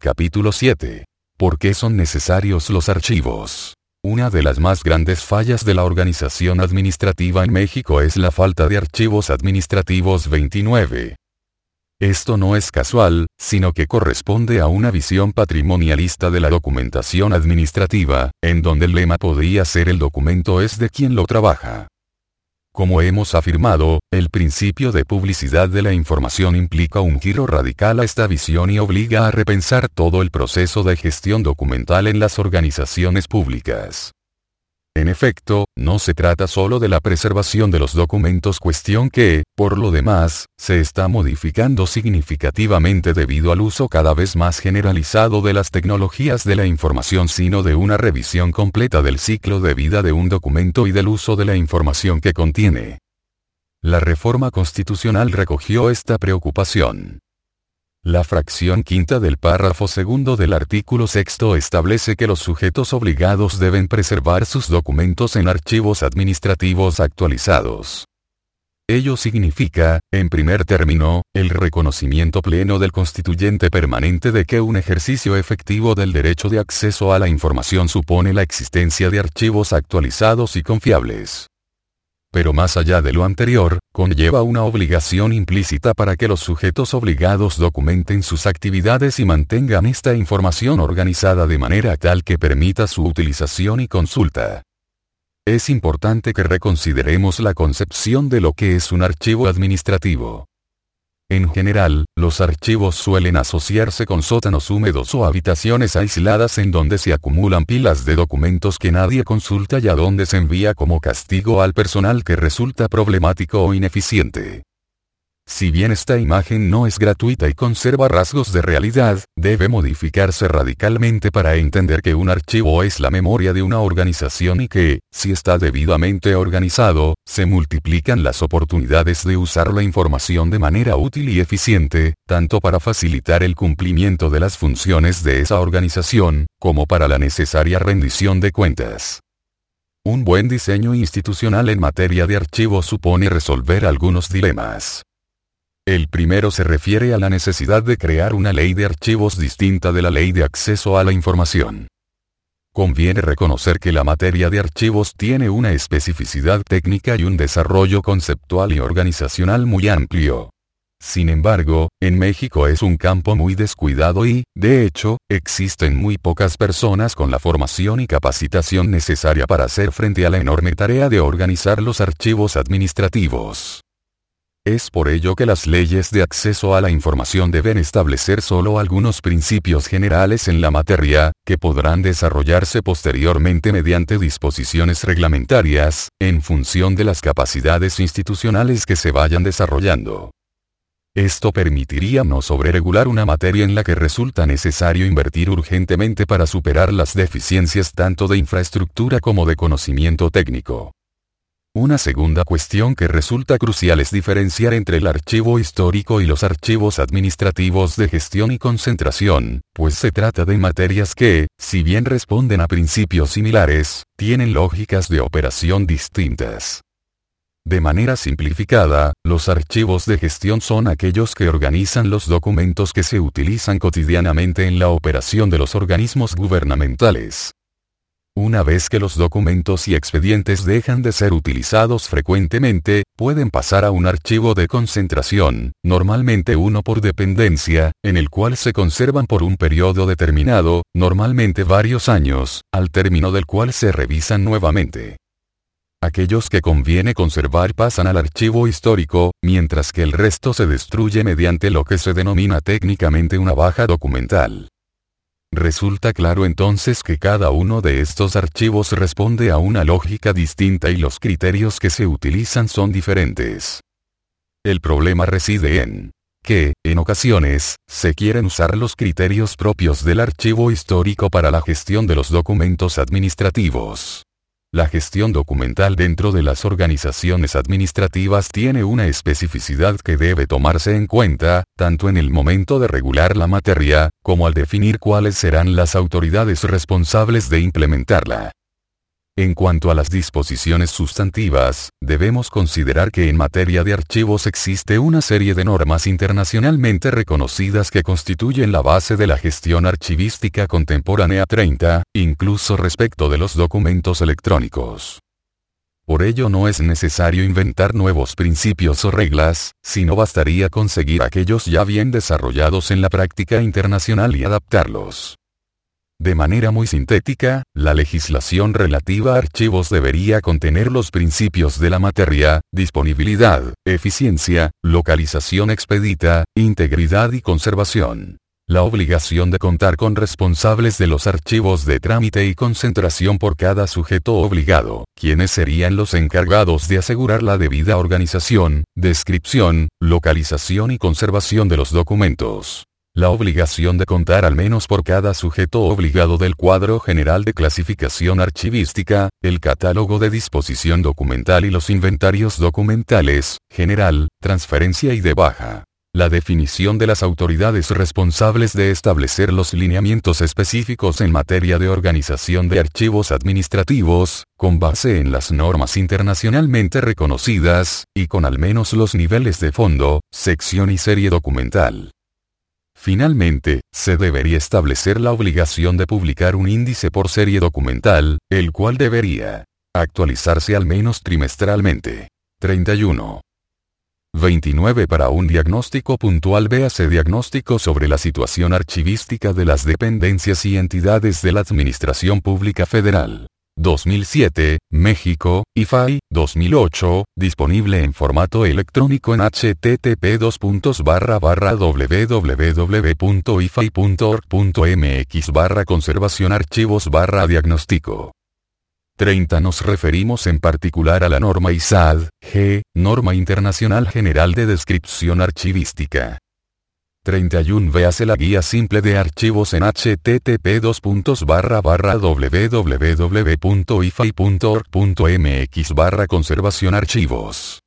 Capítulo 7. ¿Por qué son necesarios los archivos? Una de las más grandes fallas de la organización administrativa en México es la falta de archivos administrativos 29. Esto no es casual, sino que corresponde a una visión patrimonialista de la documentación administrativa, en donde el lema podría ser el documento es de quien lo trabaja. Como hemos afirmado, el principio de publicidad de la información implica un giro radical a esta visión y obliga a repensar todo el proceso de gestión documental en las organizaciones públicas. En efecto, no se trata solo de la preservación de los documentos, cuestión que, por lo demás, se está modificando significativamente debido al uso cada vez más generalizado de las tecnologías de la información, sino de una revisión completa del ciclo de vida de un documento y del uso de la información que contiene. La reforma constitucional recogió esta preocupación. La fracción quinta del párrafo segundo del artículo sexto establece que los sujetos obligados deben preservar sus documentos en archivos administrativos actualizados. Ello significa, en primer término, el reconocimiento pleno del constituyente permanente de que un ejercicio efectivo del derecho de acceso a la información supone la existencia de archivos actualizados y confiables. Pero más allá de lo anterior, conlleva una obligación implícita para que los sujetos obligados documenten sus actividades y mantengan esta información organizada de manera tal que permita su utilización y consulta. Es importante que reconsideremos la concepción de lo que es un archivo administrativo. En general, los archivos suelen asociarse con sótanos húmedos o habitaciones aisladas en donde se acumulan pilas de documentos que nadie consulta y a donde se envía como castigo al personal que resulta problemático o ineficiente. Si bien esta imagen no es gratuita y conserva rasgos de realidad, debe modificarse radicalmente para entender que un archivo es la memoria de una organización y que, si está debidamente organizado, se multiplican las oportunidades de usar la información de manera útil y eficiente, tanto para facilitar el cumplimiento de las funciones de esa organización, como para la necesaria rendición de cuentas. Un buen diseño institucional en materia de archivos supone resolver algunos dilemas. El primero se refiere a la necesidad de crear una ley de archivos distinta de la ley de acceso a la información. Conviene reconocer que la materia de archivos tiene una especificidad técnica y un desarrollo conceptual y organizacional muy amplio. Sin embargo, en México es un campo muy descuidado y, de hecho, existen muy pocas personas con la formación y capacitación necesaria para hacer frente a la enorme tarea de organizar los archivos administrativos. Es por ello que las leyes de acceso a la información deben establecer solo algunos principios generales en la materia, que podrán desarrollarse posteriormente mediante disposiciones reglamentarias, en función de las capacidades institucionales que se vayan desarrollando. Esto permitiría no sobreregular una materia en la que resulta necesario invertir urgentemente para superar las deficiencias tanto de infraestructura como de conocimiento técnico. Una segunda cuestión que resulta crucial es diferenciar entre el archivo histórico y los archivos administrativos de gestión y concentración, pues se trata de materias que, si bien responden a principios similares, tienen lógicas de operación distintas. De manera simplificada, los archivos de gestión son aquellos que organizan los documentos que se utilizan cotidianamente en la operación de los organismos gubernamentales. Una vez que los documentos y expedientes dejan de ser utilizados frecuentemente, pueden pasar a un archivo de concentración, normalmente uno por dependencia, en el cual se conservan por un periodo determinado, normalmente varios años, al término del cual se revisan nuevamente. Aquellos que conviene conservar pasan al archivo histórico, mientras que el resto se destruye mediante lo que se denomina técnicamente una baja documental. Resulta claro entonces que cada uno de estos archivos responde a una lógica distinta y los criterios que se utilizan son diferentes. El problema reside en que, en ocasiones, se quieren usar los criterios propios del archivo histórico para la gestión de los documentos administrativos. La gestión documental dentro de las organizaciones administrativas tiene una especificidad que debe tomarse en cuenta, tanto en el momento de regular la materia, como al definir cuáles serán las autoridades responsables de implementarla. En cuanto a las disposiciones sustantivas, debemos considerar que en materia de archivos existe una serie de normas internacionalmente reconocidas que constituyen la base de la gestión archivística contemporánea 30, incluso respecto de los documentos electrónicos. Por ello no es necesario inventar nuevos principios o reglas, sino bastaría con seguir aquellos ya bien desarrollados en la práctica internacional y adaptarlos. De manera muy sintética, la legislación relativa a archivos debería contener los principios de la materia: disponibilidad, eficiencia, localización expedita, integridad y conservación. La obligación de contar con responsables de los archivos de trámite y concentración por cada sujeto obligado, quienes serían los encargados de asegurar la debida organización, descripción, localización y conservación de los documentos. La obligación de contar al menos por cada sujeto obligado del cuadro general de clasificación archivística, el catálogo de disposición documental y los inventarios documentales, general, transferencia y de baja. La definición de las autoridades responsables de establecer los lineamientos específicos en materia de organización de archivos administrativos, con base en las normas internacionalmente reconocidas, y con al menos los niveles de fondo, sección y serie documental. Finalmente, se debería establecer la obligación de publicar un índice por serie documental, el cual debería actualizarse al menos trimestralmente. 31. 29. Para un diagnóstico puntual, véase diagnóstico sobre la situación archivística de las dependencias y entidades de la Administración Pública Federal. 2007, México, IFAI, 2008, disponible en formato electrónico en http://www.ifai.org.mx/conservación-archivos/diagnóstico. 30. Nos referimos en particular a la norma ISAD-G, Norma Internacional General de Descripción Archivística. 31. Véase la guía simple de archivos en http://www.ifai.org.mx/conservación-archivos.